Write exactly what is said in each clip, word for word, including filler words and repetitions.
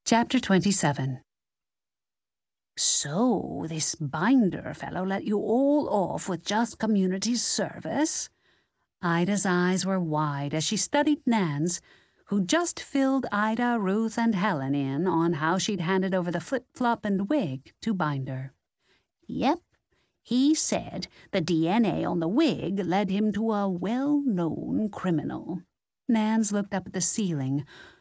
Chapter twenty-seven. So this Binder fellow let you all off with just community service? Ida's eyes were wide as she studied Nan's, who just filled Ida, Ruth, and Helen in on how she'd handed over the flip-flop and wig to Binder. Yep, he said the D N A on the wig led him to a well-known criminal. Nans looked up at the ceiling.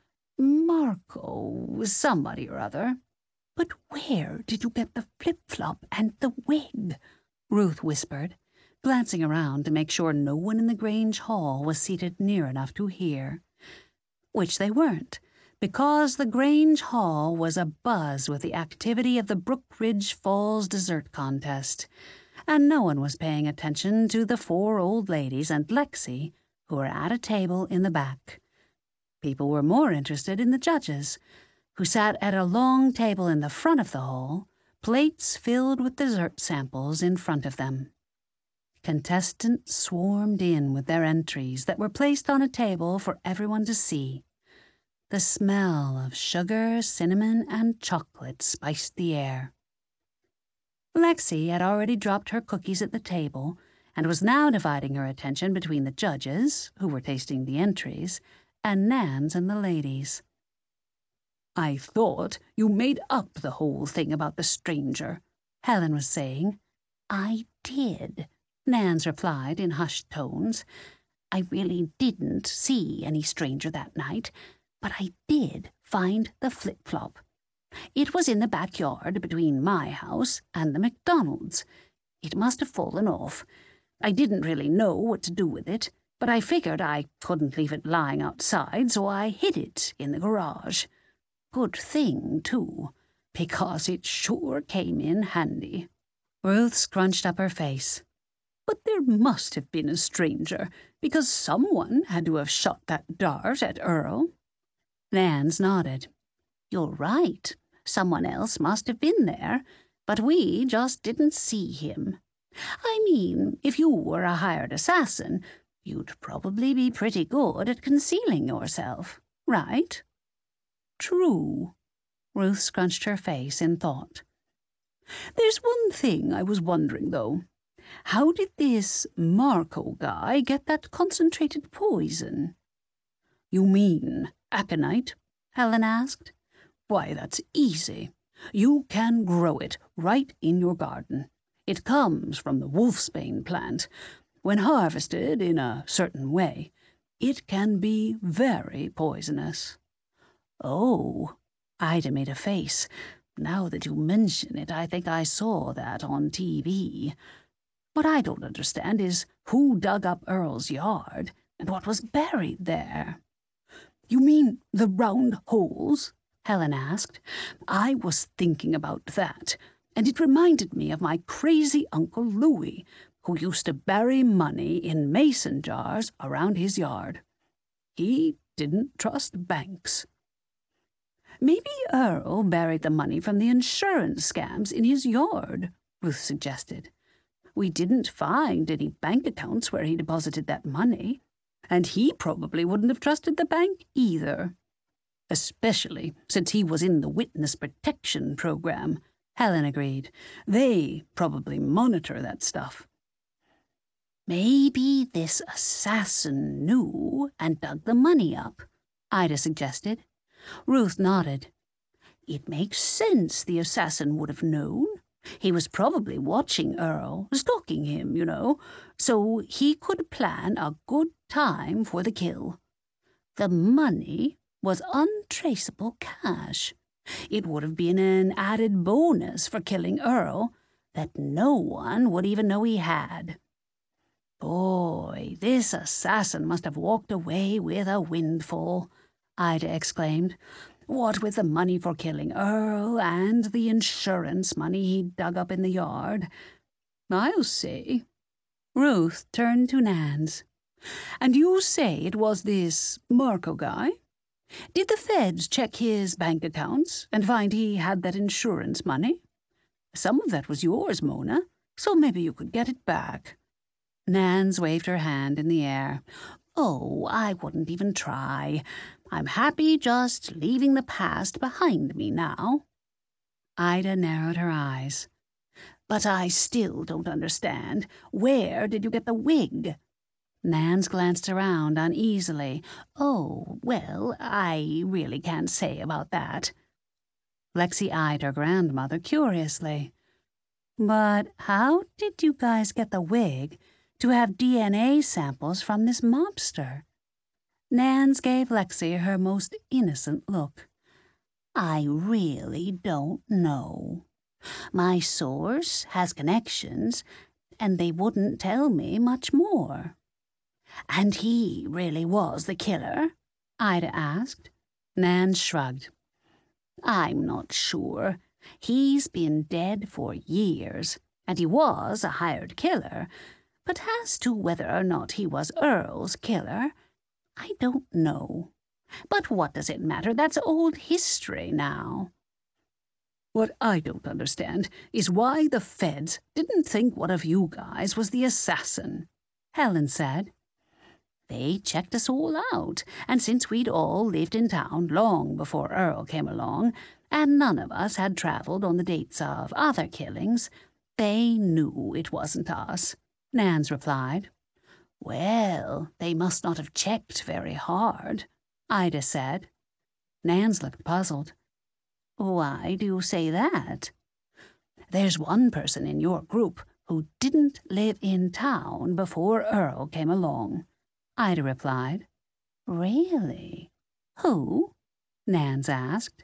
Marco, somebody or other. But where did you get the flip-flop and the wig? Ruth whispered, glancing around to make sure no one in the Grange Hall was seated near enough to hear. Which they weren't, because the Grange Hall was abuzz with the activity of the Brookridge Falls Dessert Contest, and no one was paying attention to the four old ladies and Lexi, who were at a table in the back. People were more interested in the judges, who sat at a long table in the front of the hall, plates filled with dessert samples in front of them. Contestants swarmed in with their entries that were placed on a table for everyone to see. The smell of sugar, cinnamon, and chocolate spiced the air. Lexi had already dropped her cookies at the table and was now dividing her attention between the judges, who were tasting the entries, and Nans and the ladies. I thought you made up the whole thing about the stranger, Helen was saying. I did, Nans replied in hushed tones. I really didn't see any stranger that night, but I did find the flip-flop. It was in the backyard between my house and the McDonald's. It must have fallen off. I didn't really know what to do with it, but I figured I couldn't leave it lying outside, so I hid it in the garage. Good thing, too, because it sure came in handy. Ruth scrunched up her face. But there must have been a stranger, because someone had to have shot that dart at Earl. Nans nodded. You're right. Someone else must have been there, but we just didn't see him. I mean, if you were a hired assassin, you'd probably be pretty good at concealing yourself, right? True. Ruth scrunched her face in thought. There's one thing I was wondering, though. How did this Marco guy get that concentrated poison? You mean aconite? Helen asked. Why, that's easy. You can grow it right in your garden. It comes from the wolfsbane plant. When harvested in a certain way, it can be very poisonous. Oh, Ida made a face. Now that you mention it, I think I saw that on T V. What I don't understand is who dug up Earl's yard and what was buried there. You mean the round holes? Helen asked. I was thinking about that, and it reminded me of my crazy Uncle Louis, who used to bury money in mason jars around his yard. He didn't trust banks. Maybe Earl buried the money from the insurance scams in his yard, Ruth suggested. We didn't find any bank accounts where he deposited that money, and he probably wouldn't have trusted the bank either. Especially since he was in the witness protection program, Helen agreed. They probably monitor that stuff. Maybe this assassin knew and dug the money up, Ida suggested. Ruth nodded. It makes sense the assassin would have known. He was probably watching Earl, stalking him, you know, so he could plan a good time for the kill. The money was untraceable cash. It would have been an added bonus for killing Earl that no one would even know he had. Boy, this assassin must have walked away with a windfall, Ida exclaimed. What with the money for killing Earl and the insurance money he'd dug up in the yard. I'll say. Ruth turned to Nans. And you say it was this Marco guy? Did the feds check his bank accounts and find he had that insurance money? Some of that was yours, Mona, so maybe you could get it back. Nans waved her hand in the air. Oh, I wouldn't even try. I'm happy just leaving the past behind me now." Ida narrowed her eyes. "But I still don't understand. Where did you get the wig?" Nance glanced around uneasily. "Oh, well, I really can't say about that." Lexi eyed her grandmother curiously. "But how did you guys get the wig to have D N A samples from this mobster?" Nance gave Lexi her most innocent look. "I really don't know. My source has connections, and they wouldn't tell me much more." "And he really was the killer?" Ida asked. Nance shrugged. "I'm not sure. He's been dead for years, and he was a hired killer. But as to whether or not he was Earl's killer, I don't know. But what does it matter? That's old history now." "What I don't understand is why the feds didn't think one of you guys was the assassin," Helen said. "They checked us all out, and since we'd all lived in town long before Earl came along, and none of us had travelled on the dates of other killings, they knew it wasn't us," Nance replied. "Well, they must not have checked very hard," Ida said. Nance looked puzzled. "Why do you say that?" "There's one person in your group who didn't live in town before Earl came along," Ida replied. "Really? Who?" Nance asked.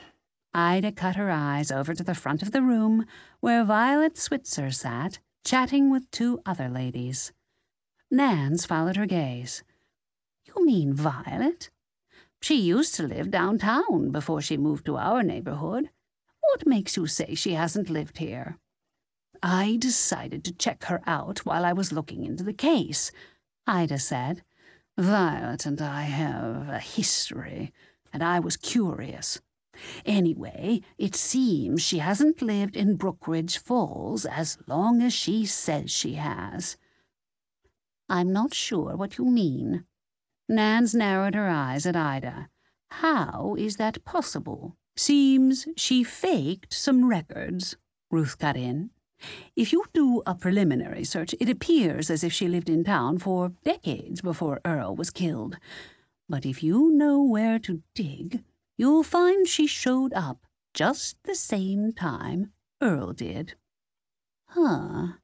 Ida cut her eyes over to the front of the room where Violet Switzer sat, chatting with two other ladies. Nance followed her gaze. "You mean Violet? She used to live downtown before she moved to our neighborhood. What makes you say she hasn't lived here?" "I decided to check her out while I was looking into the case," Ida said. "Violet and I have a history, and I was curious. Anyway, it seems she hasn't lived in Brookridge Falls as long as she says she has." "I'm not sure what you mean." Nance narrowed her eyes at Ida. "How is that possible?" "Seems she faked some records," Ruth cut in. "If you do a preliminary search, it appears as if she lived in town for decades before Earl was killed. But if you know where to dig, you'll find she showed up just the same time Earl did." "Huh.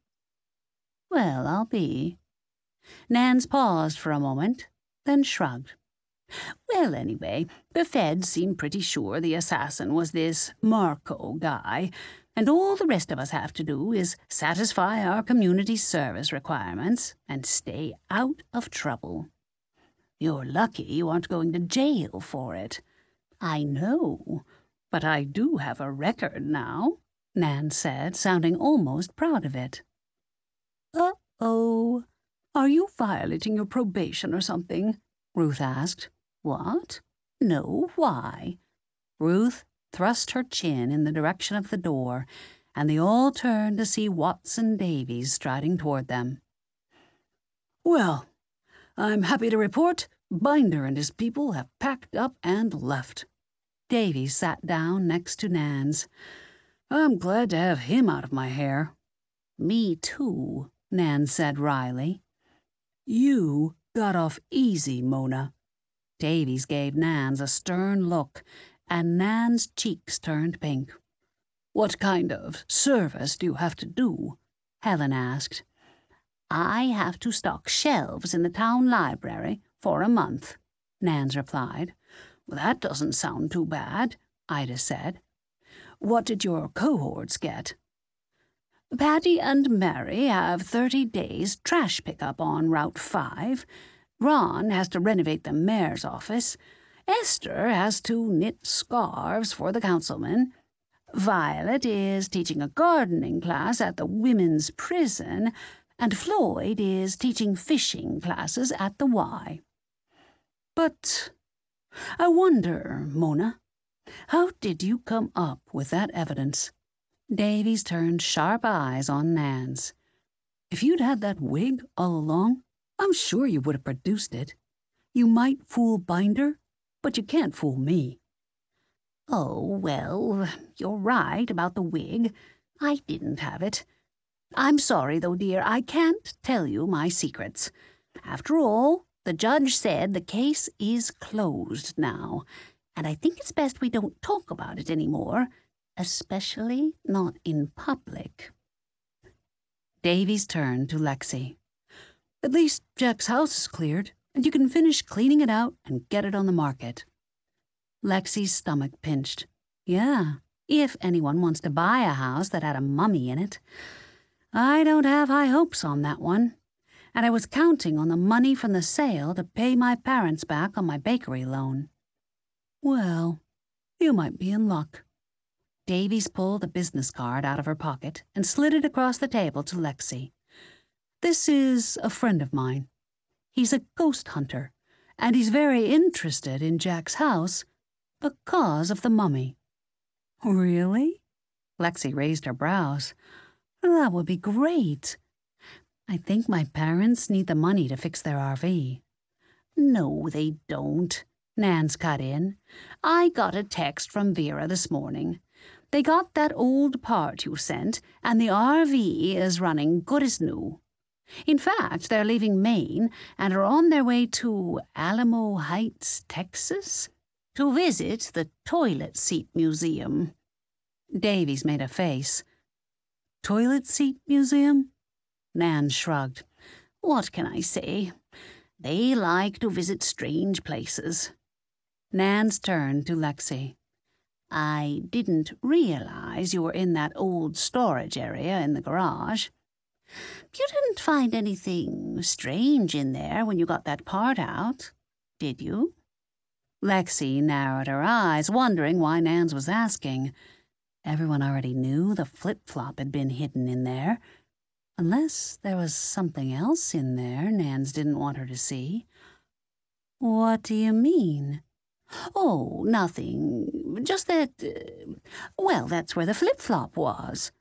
Well, I'll be." Nance paused for a moment, then shrugged. "Well, anyway, the feds seem pretty sure the assassin was this Marco guy, and all the rest of us have to do is satisfy our community service requirements and stay out of trouble." "You're lucky you aren't going to jail for it." "I know, but I do have a record now," Nan said, sounding almost proud of it. "Uh-oh. Are you violating your probation or something?" Ruth asked. "What? No, why?" Ruth thrust her chin in the direction of the door, and they all turned to see Watson Davies striding toward them. "Well, I'm happy to report Binder and his people have packed up and left." Davies sat down next to Nance. "I'm glad to have him out of my hair." "Me too," Nance said wryly. "You got off easy, Mona." Davies gave Nance a stern look, and Nan's cheeks turned pink. "What kind of service do you have to do?" Helen asked. "I have to stock shelves in the town library for a month," Nance replied. "That doesn't sound too bad," Ida said. "What did your cohorts get?" "Patty and Mary have thirty days trash pickup on Route five. Ron has to renovate the mayor's office. Esther has to knit scarves for the councilman. Violet is teaching a gardening class at the women's prison, and Floyd is teaching fishing classes at the Y." "But I wonder, Mona, how did you come up with that evidence?" Davies turned sharp eyes on Nance. "If you'd had that wig all along, I'm sure you would have produced it. You might fool Binder, but you can't fool me." "Oh, well, you're right about the wig. I didn't have it. I'm sorry, though, dear, I can't tell you my secrets. After all, the judge said the case is closed now, and I think it's best we don't talk about it any more, especially not in public." Davy's turned to Lexi. "At least Jack's house is cleared, and you can finish cleaning it out and get it on the market." Lexi's stomach pinched. Yeah, if anyone wants to buy a house that had a mummy in it. I don't have high hopes on that one, and I was counting on the money from the sale to pay my parents back on my bakery loan. "Well, you might be in luck." Davies pulled a business card out of her pocket and slid it across the table to Lexi. "This is a friend of mine. He's a ghost hunter, and he's very interested in Jack's house because of the mummy." "Really?" Lexi raised her brows. "That would be great. I think my parents need the money to fix their R V." "No, they don't," Nance cut in. "I got a text from Vera this morning. They got that old part you sent, and the R V is running good as new. In fact, they're leaving Maine and are on their way to Alamo Heights, Texas, to visit the Toilet Seat Museum." Davies made a face. "Toilet Seat Museum?" Nan shrugged. "What can I say? They like to visit strange places." Nan's turned to Lexi. "I didn't realize you were in that old storage area in the garage. You didn't find anything strange in there when you got that part out, did you?" Lexi narrowed her eyes, wondering why Nance was asking. Everyone already knew the flip-flop had been hidden in there, unless there was something else in there Nance didn't want her to see. "What do you mean?" "Oh, nothing. Just that, uh, well, that's where the flip-flop was."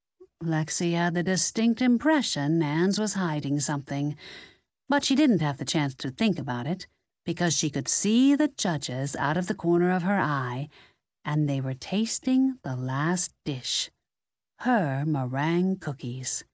Lexi had the distinct impression Nance was hiding something, but she didn't have the chance to think about it, because she could see the judges out of the corner of her eye, and they were tasting the last dish, her meringue cookies.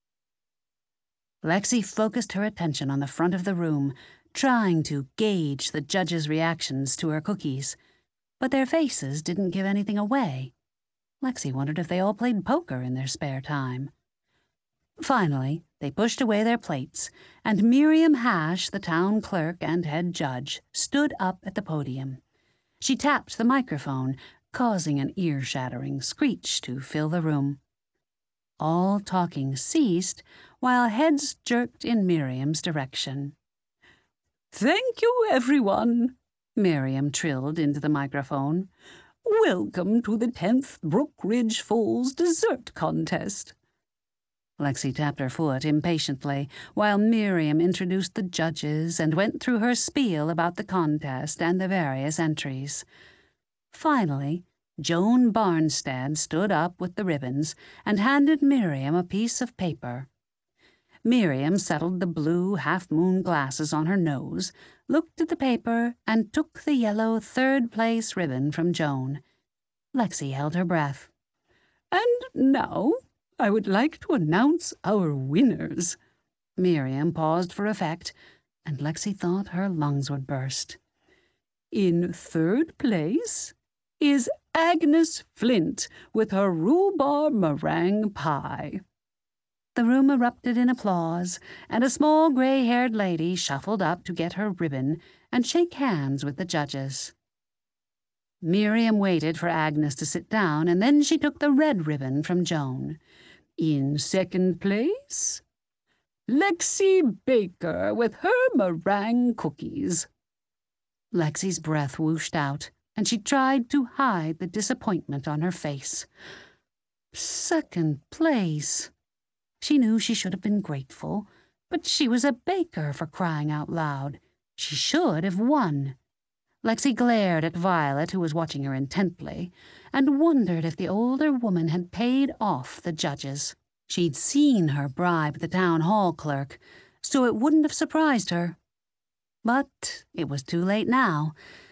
Lexi focused her attention on the front of the room, trying to gauge the judges' reactions to her cookies, but their faces didn't give anything away. Lexi wondered if they all played poker in their spare time. Finally, they pushed away their plates, and Miriam Hash, the town clerk and head judge, stood up at the podium. She tapped the microphone, causing an ear-shattering screech to fill the room. All talking ceased, while heads jerked in Miriam's direction. "Thank you, everyone," Miriam trilled into the microphone. "Welcome to the tenth Brook Ridge Falls Dessert Contest." Lexi tapped her foot impatiently, while Miriam introduced the judges and went through her spiel about the contest and the various entries. Finally, Joan Barnstead stood up with the ribbons and handed Miriam a piece of paper. Miriam settled the blue half-moon glasses on her nose, looked at the paper, and took the yellow third-place ribbon from Joan. Lexi held her breath. "And now I would like to announce our winners." Miriam paused for effect, and Lexi thought her lungs would burst. "In third place is Agnes Flint with her rhubarb meringue pie." The room erupted in applause, and a small gray-haired lady shuffled up to get her ribbon and shake hands with the judges. Miriam waited for Agnes to sit down, and then she took the red ribbon from Joan. "In second place, Lexi Baker with her meringue cookies." Lexi's breath whooshed out, and she tried to hide the disappointment on her face. Second place. She knew she should have been grateful, but she was a baker, for crying out loud. She should have won. Lexi glared at Violet, who was watching her intently, and wondered if the older woman had paid off the judges. She'd seen her bribe the town hall clerk, so it wouldn't have surprised her. But it was too late now.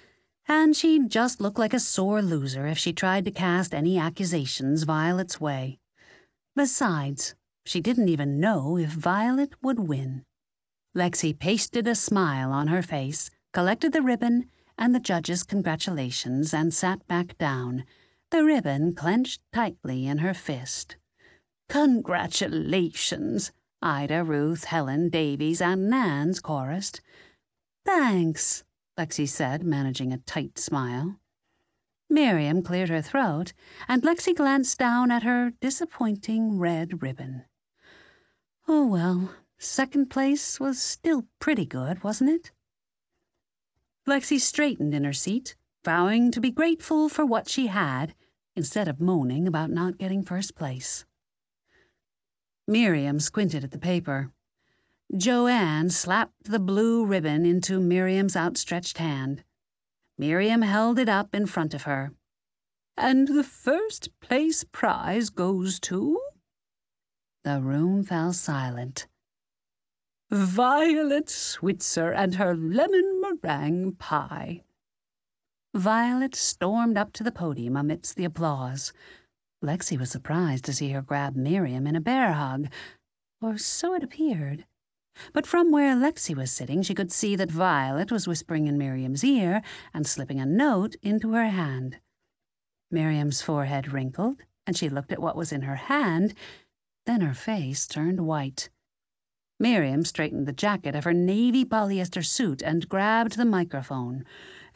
And she'd just look like a sore loser if she tried to cast any accusations Violet's way. Besides, she didn't even know if Violet would win. Lexi pasted a smile on her face, collected the ribbon and the judge's congratulations, and sat back down, the ribbon clenched tightly in her fist. "Congratulations," Ida, Ruth, Helen, Davies, and Nans chorused. "Thanks," Lexi said, managing a tight smile. Miriam cleared her throat, and Lexi glanced down at her disappointing red ribbon. Oh well, second place was still pretty good, wasn't it? Lexi straightened in her seat, vowing to be grateful for what she had, instead of moaning about not getting first place. Miriam squinted at the paper. Joanne slapped the blue ribbon into Miriam's outstretched hand. Miriam held it up in front of her. "And the first place prize goes to?" The room fell silent. "Violet Switzer and her lemon meringue pie." Violet stormed up to the podium amidst the applause. Lexi was surprised to see her grab Miriam in a bear hug, or so it appeared. But from where Lexi was sitting, she could see that Violet was whispering in Miriam's ear and slipping a note into her hand. Miriam's forehead wrinkled, and she looked at what was in her hand. Then her face turned white. Miriam straightened the jacket of her navy polyester suit and grabbed the microphone.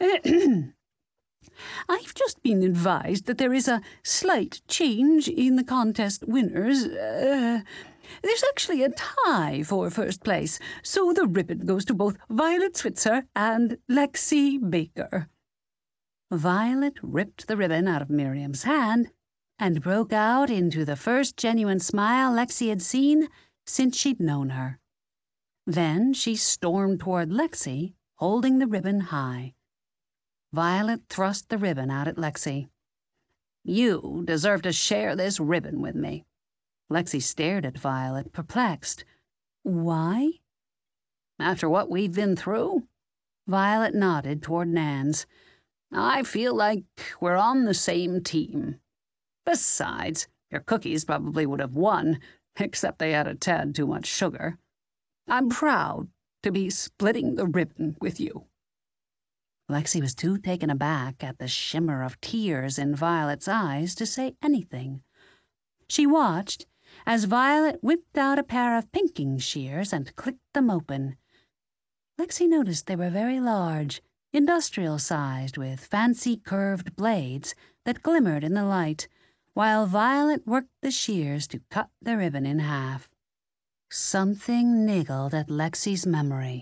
"I've just been advised that there is a slight change in the contest winners. Uh, there's actually a tie for first place, so the ribbon goes to both Violet Switzer and Lexi Baker." Violet ripped the ribbon out of Miriam's hand and broke out into the first genuine smile Lexi had seen since she'd known her. Then she stormed toward Lexi, holding the ribbon high. Violet thrust the ribbon out at Lexi. "You deserve to share this ribbon with me." Lexi stared at Violet, perplexed. "Why?" "After what we've been through?" Violet nodded toward Nans. "I feel like we're on the same team. Besides, your cookies probably would have won, except they had a tad too much sugar. I'm proud to be splitting the ribbon with you." Lexi was too taken aback at the shimmer of tears in Violet's eyes to say anything. She watched as Violet whipped out a pair of pinking shears and clicked them open. Lexi noticed they were very large, industrial-sized, with fancy curved blades that glimmered in the light, while Violet worked the shears to cut the ribbon in half. Something niggled at Lexi's memory.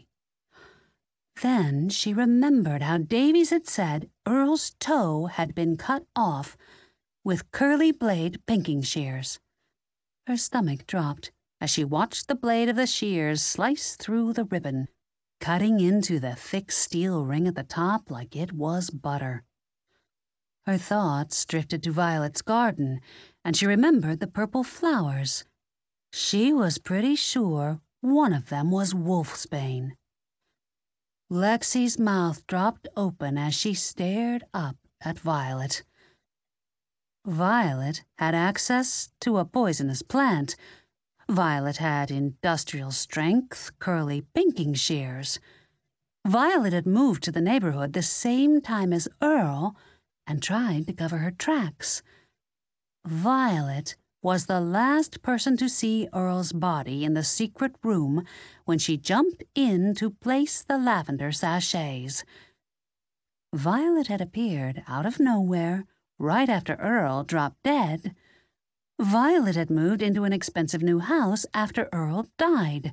Then she remembered how Davies had said Earl's toe had been cut off with curly-blade pinking shears. Her stomach dropped as she watched the blade of the shears slice through the ribbon, cutting into the thick steel ring at the top like it was butter. Her thoughts drifted to Violet's garden, and she remembered the purple flowers. She was pretty sure one of them was wolfsbane. Lexi's mouth dropped open as she stared up at Violet. Violet had access to a poisonous plant. Violet had industrial strength, curly pinking shears. Violet had moved to the neighborhood the same time as Earl and tried to cover her tracks. Violet was the last person to see Earl's body in the secret room when she jumped in to place the lavender sachets. Violet had appeared out of nowhere right after Earl dropped dead. Violet had moved into an expensive new house after Earl died.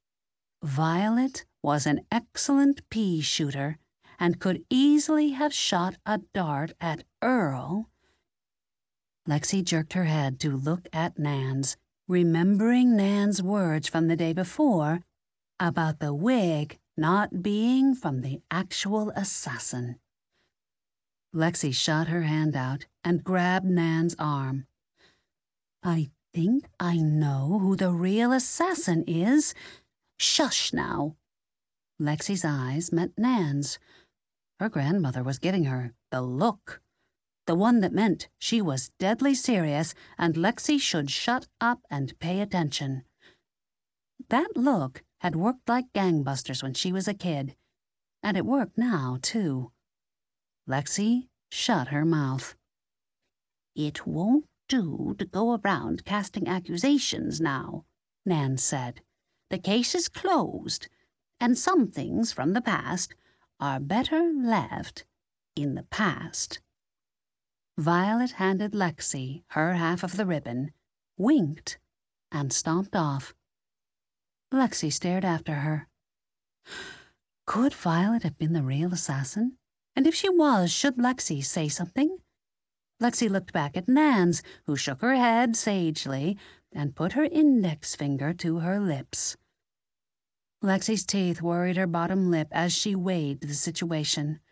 Violet was an excellent pea shooter and could easily have shot a dart at Earl. Lexi jerked her head to look at Nans, remembering Nan's words from the day before about the wig not being from the actual assassin. Lexi shot her hand out and grabbed Nan's arm. "I think I know who the real assassin is. Shush now." Lexi's eyes met Nan's. Her grandmother was giving her the look, the one that meant she was deadly serious and Lexi should shut up and pay attention. That look had worked like gangbusters when she was a kid, and it worked now, too. Lexi shut her mouth. "It won't do to go around casting accusations now," Nan said. "The case is closed, and some things from the past are better left in the past." Violet handed Lexi her half of the ribbon, winked, and stomped off. Lexi stared after her. Could Violet have been the real assassin? And if she was, should Lexi say something? Lexi looked back at Nans, who shook her head sagely and put her index finger to her lips. Lexi's teeth worried her bottom lip as she weighed the situation.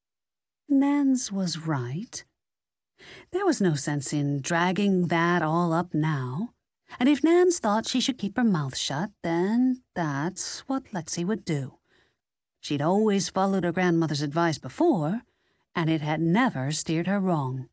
Nans was right. There was no sense in dragging that all up now. And if Nans thought she should keep her mouth shut, then that's what Lexi would do. She'd always followed her grandmother's advice before, and it had never steered her wrong.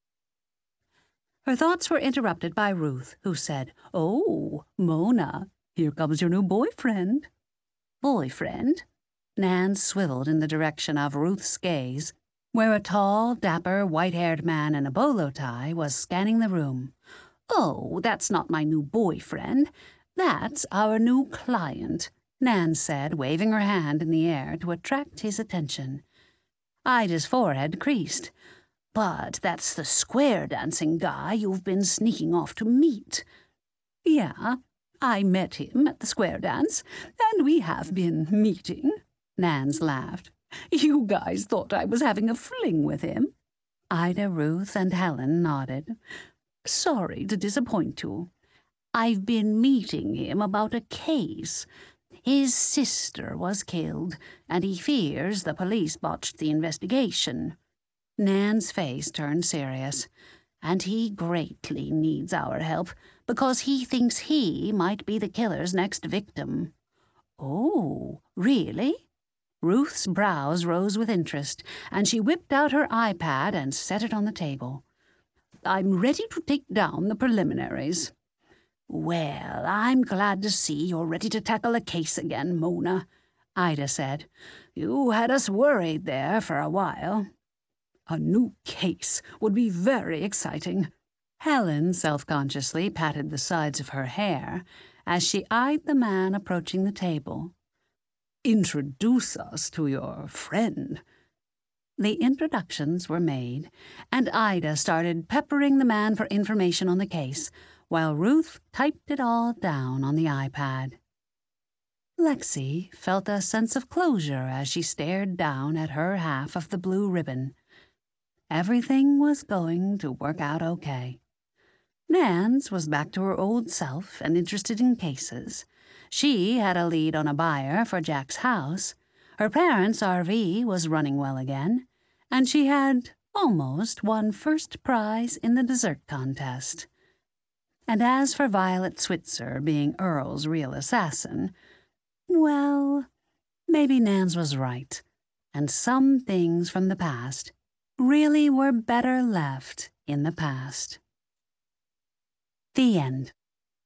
Her thoughts were interrupted by Ruth, who said, "Oh, Mona, here comes your new boyfriend." "Boyfriend?" Nan swiveled in the direction of Ruth's gaze, where a tall, dapper, white-haired man in a bolo tie was scanning the room. "Oh, that's not my new boyfriend. That's our new client," Nan said, waving her hand in the air to attract his attention. Ida's forehead creased. "But that's the square dancing guy you've been sneaking off to meet." "Yeah, I met him at the square dance, and we have been meeting," Nans laughed. "You guys thought I was having a fling with him?" Ida, Ruth, and Helen nodded. "Sorry to disappoint you. I've been meeting him about a case. His sister was killed, and he fears the police botched the investigation." Nan's face turned serious. "And he greatly needs our help, because he thinks he might be the killer's next victim." "Oh, really?" Ruth's brows rose with interest, and she whipped out her iPad and set it on the table. "I'm ready to take down the preliminaries." "Well, I'm glad to see you're ready to tackle a case again, Mona," Ida said. "You had us worried there for a while." "A new case would be very exciting." Helen self-consciously patted the sides of her hair as she eyed the man approaching the table. "Introduce us to your friend." The introductions were made, and Ida started peppering the man for information on the case, while Ruth typed it all down on the iPad. Lexi felt a sense of closure as she stared down at her half of the blue ribbon. Everything was going to work out okay. Nans was back to her old self and interested in cases. She had a lead on a buyer for Jack's house. Her parents' R V was running well again, and she had almost won first prize in the dessert contest. And as for Violet Switzer being Earl's real assassin, well, maybe Nans was right, and some things from the past really were better left in the past. The end.